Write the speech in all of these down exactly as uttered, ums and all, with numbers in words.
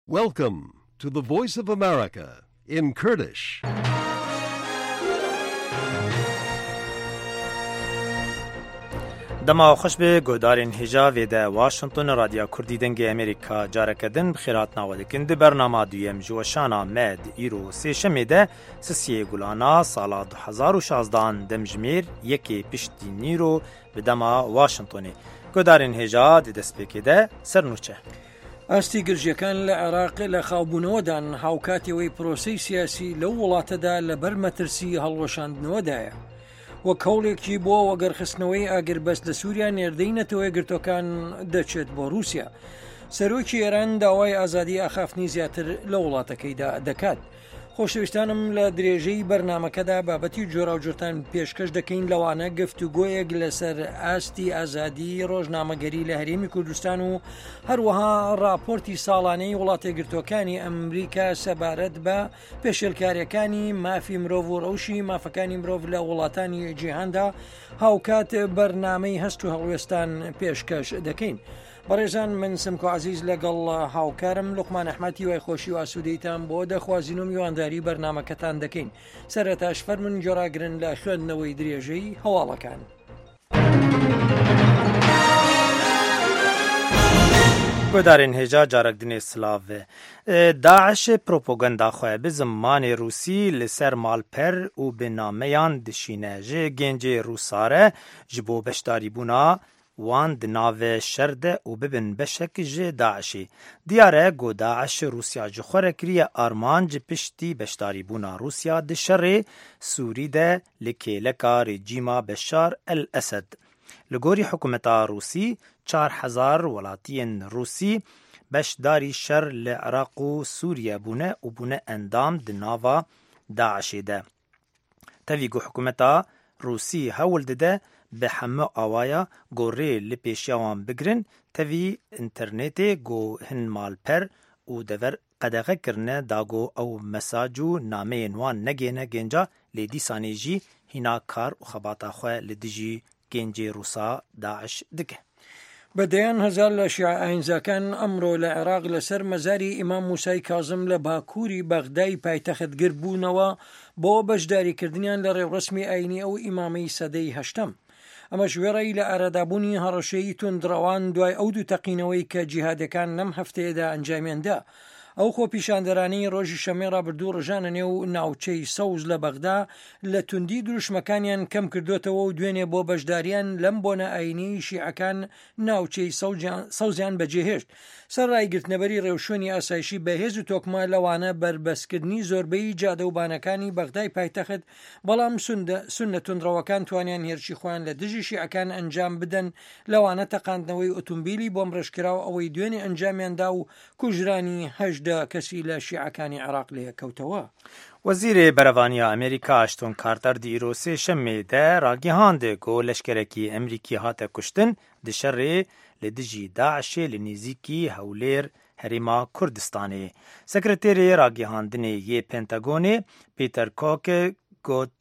Welcome to the Voice of America in Kurdish. دما خوش به گودارین هجاوی ده واشنطن رادیو کردی دنگ امریکا جارکدن بخیرات ناودکن ده برنامه دویم جوشانا مد ایرو سی شمیده سسیه گولانا سالا دو هزار و شازده دمجمیر یکی پشتی نیرو به دما واشنطنی گودارین هجا ده دسپیکی ده سرنوچه ئاستی گرژیەکان لە عێراق لە خاوبوونەوەدان هاوکاتیەوەی پرۆسەی سیاسی لەو وڵاتەدا لە بەر مەترسی هەڵوەشاندنەوەدایە وەک هەوڵێکی بۆ وەگەرخستنەوەی ئاگربەست لە سووریا نێردەی نەتەوەی گرتوەکان دەچێت بۆ رووسیا. سەرۆکی ئێران داوای ئازادی ئاخافتنی زیاتر لە وڵاتەکەیدا دەکات. خۆشەویستانم لە درێژەی بەرنامەکەدا بابەتی جۆراوجۆرتان پێشکەش دەکەین لەوانە گفتوگۆیەک لەسەر ئاستی ئازادی ڕۆژنامەگەری لە هەرێمی کوردستان و هەروەها راپۆرتی ساڵانەی وڵاتە گرتوەکانی ئەمریکا سەبارەت بە پێشێلکاریەکانی مافی مرۆڤ و ڕەوشی مافەکانی مرۆڤ لە وڵاتانی جیهاندا هاوکات بەرنامەی هەست و هەڵوێستان پێشکەش دەکەین. بەڕێزان من سمکۆ عزیز لەگەڵ هاوکارم لوقمان ئەحمەدی وای خۆشی و ئاسوودەیتان بۆ دەخوازین و میوانداری بەرنامەکەتان دەکەین. سەرەتاش فەرمون جۆراگرن لە خوێندنەوەی درێژەی هەواڵەکان. گودارین هجا جارک دنی سلاوه داعش پروپاگاندا خواه به زمان روسی لسر مالپر و به نامیان دشینه جه گنج روساره جبو بشتاری بونا وان دناوه شرده و ببن بشک جه داعشی دیاره گو داعش روسیا جخوره کریه آرمان جه پشتی بشتاری بونا روسیا ده شر سوری ده لکه لکا رجیما بشار الاسد لگوری حکومتا روسی چار هزار ولاتین روسی بشداری شر لعراق و سوریه بونه و بونه اندام دناوا داعشی ده تاویگو حکومتا روسی هول ده به همه آوایا گوری لپیشیوان بگرن تاوی انترنتی گو هن مال پر و دور قدغه کرنه داگو او مساجو نامه نوان نگینه گنجا لیدی سانیجی هینا کار و خباتا خواه لدیجی گنجی روسا داعش دکه. بەدەیان هەزار لە شیعە ئاینزاکان ئەمڕۆ لە عێراق لەسەر مەزاری ئیمام موسای کاظم لە باکووری بەغدای پایتەختگر بوونەوە بۆ بەشداریکردنیان لە ڕێوڕسمی ئاینی ئەو ئیمامەی سەدەی هەشتەم. ئەمەش وێڕەی لە ئارادابوونی هەڕەشەی توندڕەوان دوای ئەو دوو تەقینەوەی کە جیهادەکان لەم هەفتەیەدا ئەنجامیاندا. ئەو خۆپیشاندەرانەی ڕۆژی شەمەی ڕابردوو ڕژانە نێو ناوچەی سەوز لە بەغدا لە توندی دروشمەکانیان کەم کردوتەوە و دوێنێ بۆ بەشداریان لەم بۆنە ئاینی شیعەکان ناوچەی سەوزیان بەجێهێشت. سەر ڕایگرتنەبەری ڕێوشوێنی ئاسایشی بەهێز و تۆکما لەوانە بربەستکردنی زۆربەی جادەوبانەکانی بەغدای پایتەخت بەڵام سونە توندڕەوەکان توانیان هێرشی خۆیان لە دژی شیعەکان ئەنجام بدەن لەوانە تەقاندنەوەی ئۆتۆمبیلی بۆم ڕێژکراوە ئەوەی دوێنێ ئەنجامیاندا و کوژرانی هەژدە کەسی لە شیعەکانی عێراق لێکەوتەوە. وزیر بەرەڤانیا ئەمریکا ئاشتۆن کارتەر دیرۆ سێ شەمێدە ڕاگەیاندە گۆ لەشکرێکی ئەمریکی هاتە کوشتن دشەڕێ لە دژی داعشێ لە نێزیکی هەولێر هەرێما کوردستانê. سەکرتێرê ڕاگەیاندنê yê پێنتاگۆنê پێتەر کۆکê got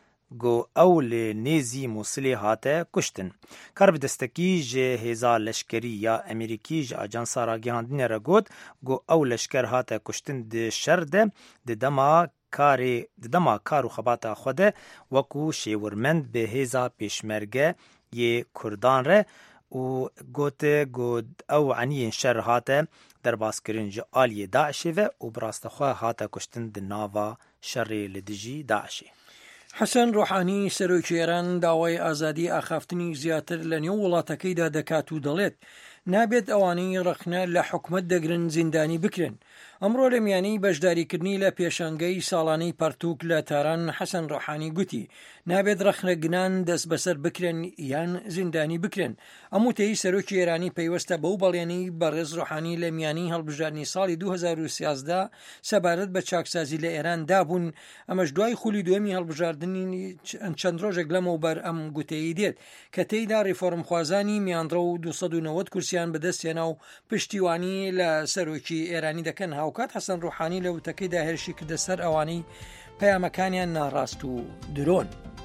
گو ئەو لێ نێزی مووسڵê هاتە کوشتن. کاربدەستەکî ji hêza leşkerî ya Amerîkî ji ajansa ragihandinê re got got ew leşker hate kuştin di şer de di dema karê di dema kar û xebata xwe de wekû şêwirmend bi hêza pêşmerge yê Kurdan re û gote got ew eniyên şer hate derbazkirin ji aliyê Daişê ve û bi rastexwe hate kuştin di nava şerê li dijî Daişê. حەسەن ڕۆحانی سەرۆکی ئێران داوای ئازادی ئاخافتنی زیاتر لە نێو وڵاتەکەیدا دەکات و دەڵێت نابێت ئەوانەی ڕەخنە لە حکومەت دەگرن زیندانی بکرێن. ئەمڕۆ لە میانەی بەشداریکردنی لە پێشەنگەی ساڵانەی پەرتووک لە تاران حەسەن ڕۆحانی گوتی نابێت ڕەخنە گنان دەست بەسەر بکرێن یان زیندانی بکرێن. ئەم وتەی سەرۆکی ئێرانی پەیوەستە بەو بەڵێنەی بەڕێز ڕۆحانی لە میانەی هەڵبژاردننی ساڵی دوو هەزار و سیازدە سەبارەت بە چاکسازی لە ئێران دابوون. ئەمەش دوای خولی دووەمی هەڵبژاردننی چەند ڕۆژێک لەمەوبەر ئەم گوتەیی دێت کە تێیدا ڕیفۆرمخوازانی میاندرە و دووسەد و نەوەد کورسیان بەدەستێنا و پشتیوانی لە سەرۆکی ئێرانی دەکەن. هاوکات حەسەن ڕۆحانی لە وتەکەیدا هێرشی کردە سەر ئەوانەی پەیامەکانیان ناڕاست و درۆن.